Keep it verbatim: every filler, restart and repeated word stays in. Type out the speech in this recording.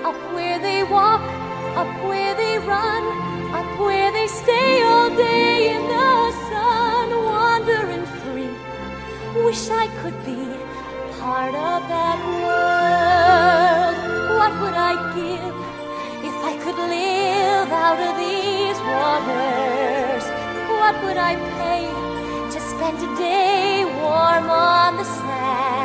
up where they walk, up where they run, up where they stay all day in the sun, wandering free. Wish I could be part of that world. What would I give if I could live out of these waters? What would I pay to spend a day warm on the sand?